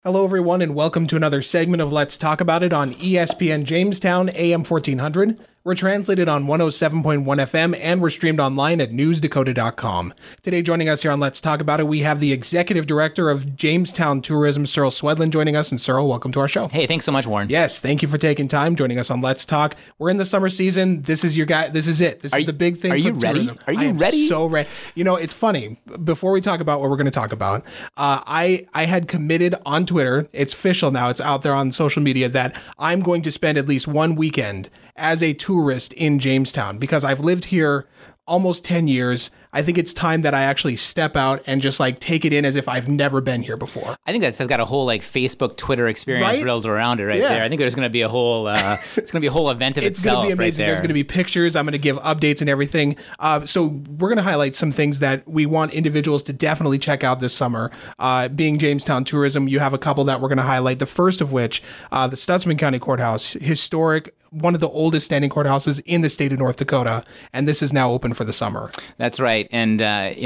Hello, everyone, and welcome to another segment of Let's Talk About It on ESPN Jamestown, AM 1400. We're translated on 107.1 FM, and we're streamed online at newsdakota.com. Today, joining us here on Let's Talk About It, we have the Executive Director of Jamestown Tourism, Cyril Swedlin, joining us. And Cyril, welcome to our show. Hey, thanks so much, Warren. Yes, thank you for taking time, joining us on Let's Talk. We're in the summer season. This is your guy. This is it. This is the big thing. Are you ready? Tourism. Are you ready? So ready. You know, it's funny. Before we talk about what we're going to talk about, I had committed on Twitter. It's official now. It's out there on social media that I'm going to spend at least one weekend as a tourist in Jamestown because I've lived here almost 10 years. I think it's time that I actually step out and just like take it in as if I've never been here before. I think that's got a whole like Facebook, Twitter experience riddled around it there. I think there's going to be a whole, it's going to be a whole event of itself. It's going to be amazing. Right there. There's going to be pictures. I'm going to give updates and everything. So we're going to highlight some things that we want individuals to definitely check out this summer. Being Jamestown Tourism, you have a couple that we're going to highlight. The first of which, the Stutsman County Courthouse, historic, one of the oldest standing courthouses in the state of North Dakota, and this is now open for the summer. That's right. And,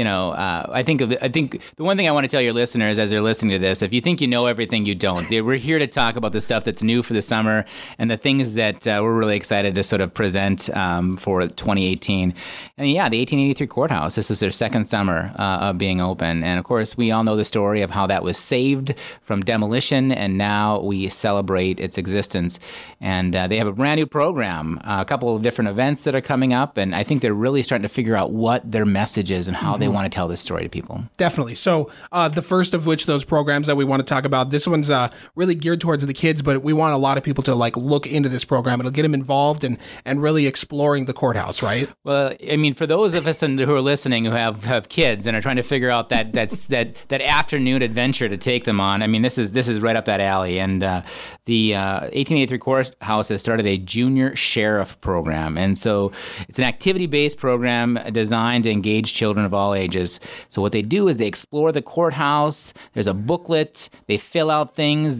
I think the one thing I want to tell your listeners as they're listening to this, if you think you know everything, you don't. We're here to talk about the stuff that's new for the summer and the things that we're really excited to sort of present for 2018. And yeah, the 1883 courthouse, this is their second summer of being open. And of course, we all know the story of how that was saved from demolition, and now we celebrate its existence. And they have a brand new program, a couple of different events that are coming up, and I think they're really starting to figure out what their message is and how they want to tell this story to people. Definitely. So the first of which, those programs that we want to talk about, this one's really geared towards the kids, but we want a lot of people to like look into this program. It'll get them involved and really exploring the courthouse, right? Well, I mean, for those of us who are listening who have kids and are trying to figure out that afternoon adventure to take them on, I mean, this is right up that alley. And the 1883 courthouse has started a junior sheriff program. And so it's an activity-based program designed to engage children of all ages. So what they do is they explore the courthouse. There's a booklet. They fill out things.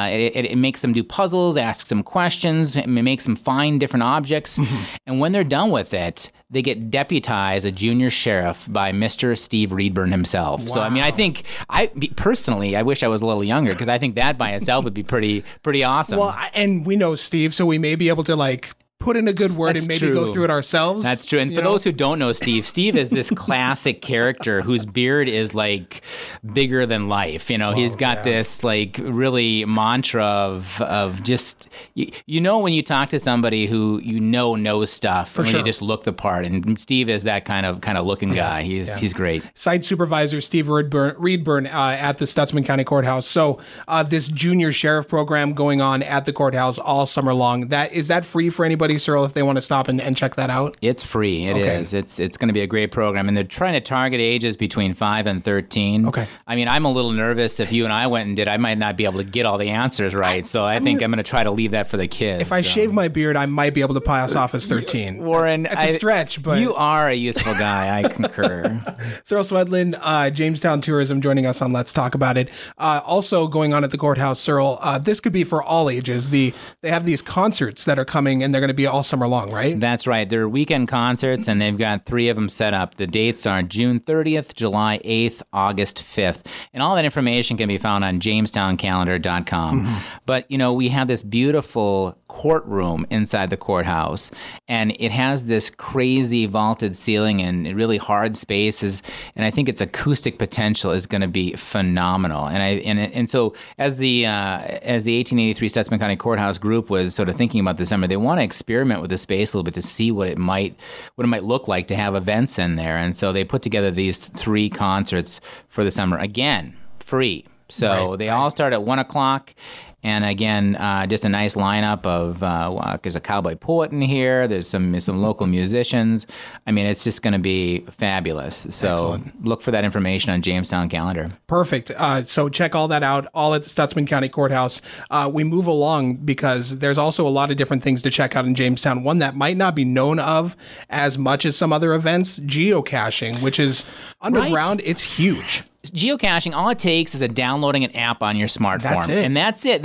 It makes them do puzzles, ask some questions. It makes them find different objects. Mm-hmm. And when they're done with it, they get deputized a junior sheriff by Mr. Steve Reedburn himself. Wow. So, I mean, I think, personally, I wish I was a little younger because I think that by itself would be pretty awesome. Well, and we know Steve, so we may be able to like put in a good word and maybe go through it ourselves. That's true. And for those who don't know Steve is this classic character whose beard is like bigger than life. You know, he's got this like really mantra of just, when you talk to somebody who knows stuff when you just look the part. And Steve is that kind of looking guy. He's great. Site Supervisor Steve Reedburn at the Stutsman County Courthouse. So this junior sheriff program going on at the courthouse all summer long. Is that free for anybody, Cyril, if they want to stop and check that out? It's free. It is. It's going to be a great program. And they're trying to target ages between 5 and 13. Okay. I mean, I'm a little nervous if you and I went and did, I might not be able to get all the answers right. So I think I'm going to try to leave that for the kids. If I shave my beard, I might be able to pass off as 13. Warren, it's a stretch, but you are a youthful guy. I concur. Cyril Swedlin, Jamestown Tourism, joining us on Let's Talk About It. Also going on at the courthouse, Cyril, this could be for all ages. They have these concerts that are coming, and they're going to be all summer long, right? That's right. They're weekend concerts, and they've got 3 of them set up. The dates are June 30th, July 8th, August 5th. And all that information can be found on JamestownCalendar.com. Mm-hmm. But, we have this beautiful courtroom inside the courthouse, and it has this crazy vaulted ceiling and really hard spaces, and I think its acoustic potential is going to be phenomenal. And so as the 1883 Stutsman County Courthouse group was sort of thinking about this summer, they want to experiment with the space a little bit to see what it might look like to have events in there. And so they put together these 3 concerts for the summer, again, free. So they all start at 1 o'clock. And again, just a nice lineup of, there's a cowboy poet in here. There's some local musicians. I mean, it's just going to be fabulous. So Excellent. Look for that information on Jamestown Calendar. Perfect. So check all that out, all at the Stutsman County Courthouse. We move along because there's also a lot of different things to check out in Jamestown. One that might not be known of as much as some other events, geocaching, which is underground. Right. It's huge. Geocaching, all it takes is downloading an app on your smartphone. That's it. And that's it.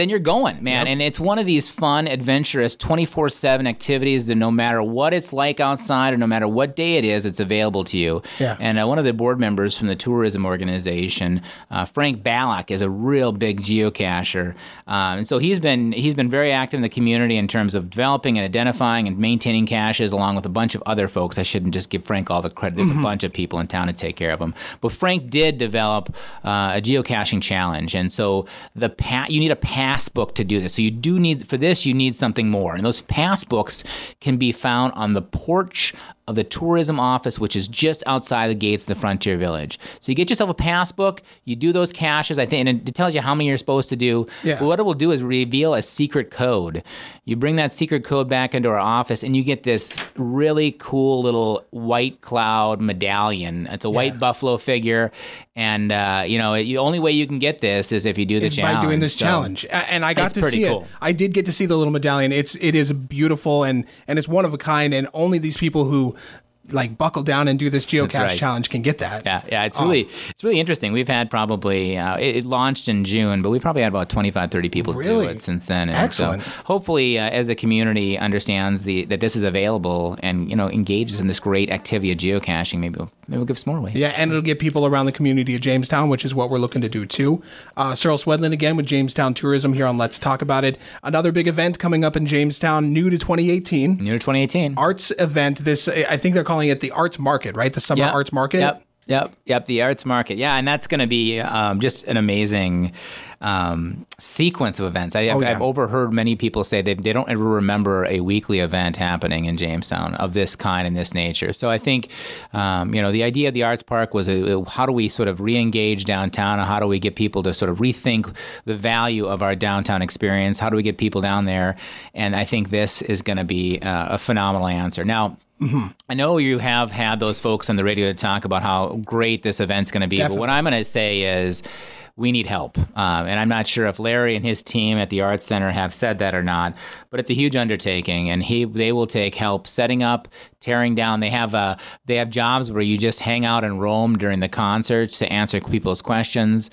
then you're going, man. And it's one of these fun, adventurous, 24/7 activities that no matter what it's like outside or no matter what day it is, it's available to you. Yeah. And one of the board members from the tourism organization, Frank Ballack, is a real big geocacher. And so he's been very active in the community in terms of developing and identifying and maintaining caches along with a bunch of other folks. I shouldn't just give Frank all the credit. There's a bunch of people in town to take care of them. But Frank did develop a geocaching challenge. And so you need a pass book to do this. So you need something more. And those pass books can be found on the porch of the tourism office, which is just outside the gates of the Frontier Village. So you get yourself a pass book, you do those caches, I think, and it tells you how many you're supposed to do. Yeah. But what it will do is reveal a secret code. You bring that secret code back into our office, and you get this really cool little white cloud medallion. It's a white buffalo figure, and the only way you can get this is if you do the challenge. By doing this challenge. And I got to see it. I did get to see the little medallion. It is beautiful, and it's one of a kind, and only these people who like buckle down and do this geocache challenge can get that. Yeah, it's really interesting. We've had probably it launched in June, but we've probably had about 25, 30 people do it since then. And excellent. So hopefully, as the community understands that this is available and engages in this great activity of geocaching, maybe we'll give some more away. Yeah, and it'll get people around the community of Jamestown, which is what we're looking to do too. Cyril Swedlin again with Jamestown Tourism here on Let's Talk About It. Another big event coming up in Jamestown, new to 2018. New to 2018. Arts event. This I think they're calling it the Arts Market, right? The Summer Arts Market. Yep. The Arts Market. Yeah, and that's going to be just an amazing sequence of events. I've overheard many people say they don't ever remember a weekly event happening in Jamestown of this kind and this nature. So I think, the idea of the Arts Park was how do we sort of re-engage downtown, and how do we get people to sort of rethink the value of our downtown experience? How do we get people down there? And I think this is going to be a phenomenal answer. Now, I know you have had those folks on the radio to talk about how great this event's going to be, But what I'm going to say is we need help. And I'm not sure if Larry and his team at the Arts Center have said that or not, but it's a huge undertaking, and they will take help setting up, tearing down. They have jobs where you just hang out and roam during the concerts to answer people's questions.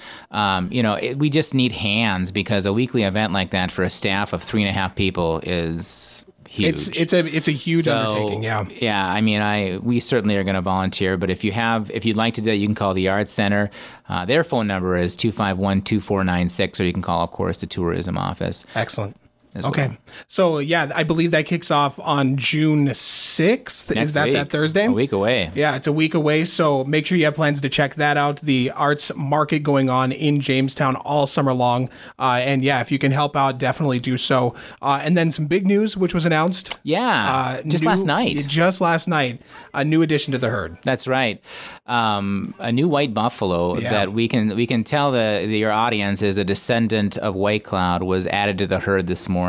We just need hands, because a weekly event like that for a staff of 3.5 people is huge. It's a huge undertaking. Yeah. I mean, we certainly are going to volunteer, but if you'd like to do that, you can call the Arts Center. Their phone number is 251-2496, or you can call, of course, the tourism office. Excellent. Okay. So, I believe that kicks off on June 6th. Next Is that week. that Thursday? A week away. Yeah, it's a week away. So make sure you have plans to check that out. The Arts Market going on in Jamestown all summer long. If you can help out, definitely do so. And then some big news, which was announced. Yeah. Last night. Just last night. A new addition to the herd. That's right. A new white buffalo that we can tell your audience is a descendant of White Cloud was added to the herd this morning.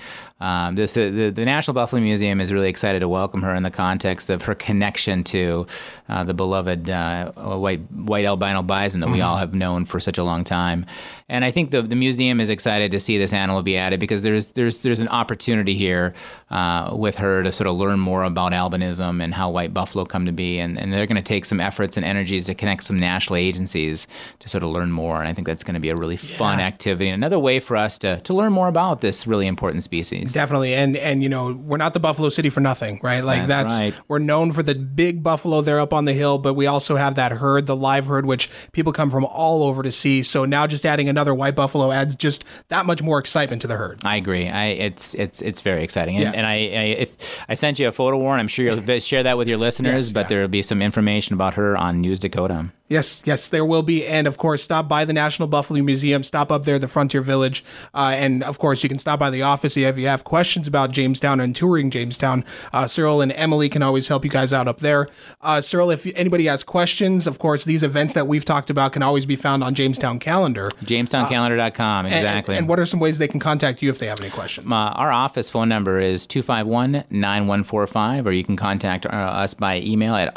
The National Buffalo Museum is really excited to welcome her in the context of her connection to the beloved white albino bison that we all have known for such a long time. And I think the museum is excited to see this animal be added, because there's an opportunity here with her to sort of learn more about albinism and how white buffalo come to be. And they're going to take some efforts and energies to connect some national agencies to sort of learn more. And I think that's going to be a really fun activity, and another way for us to learn more about this really important species. Definitely. And we're not the Buffalo City for nothing, right? Like that's right. We're known for the big buffalo there up on the hill, but we also have that herd, the live herd, which people come from all over to see. So now just adding another white buffalo adds just that much more excitement to the herd. I agree. It's very exciting. And I sent you a photo, Warren. I'm sure you'll share that with your listeners, but there will be some information about her on News Dakota. Yes, there will be. And of course, stop by the National Buffalo Museum, stop up there at the Frontier Village. And of course, you can stop by the office if you have questions about Jamestown and touring Jamestown. Cyril and Emily can always help you guys out up there. Cyril, if anybody has questions, of course, these events that we've talked about can always be found on Jamestown Calendar. JamestownCalendar.com, exactly. And what are some ways they can contact you if they have any questions? Our office phone number is 251-9145, or you can contact us by email at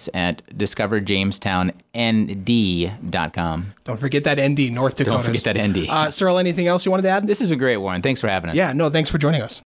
office@discoverjamestownnd.com. Don't forget that ND, North Dakota. Don't forget that ND. Cyril, anything else you wanted to add? This has been great, Warren. Thanks for having us. Yeah, no, thanks for joining us.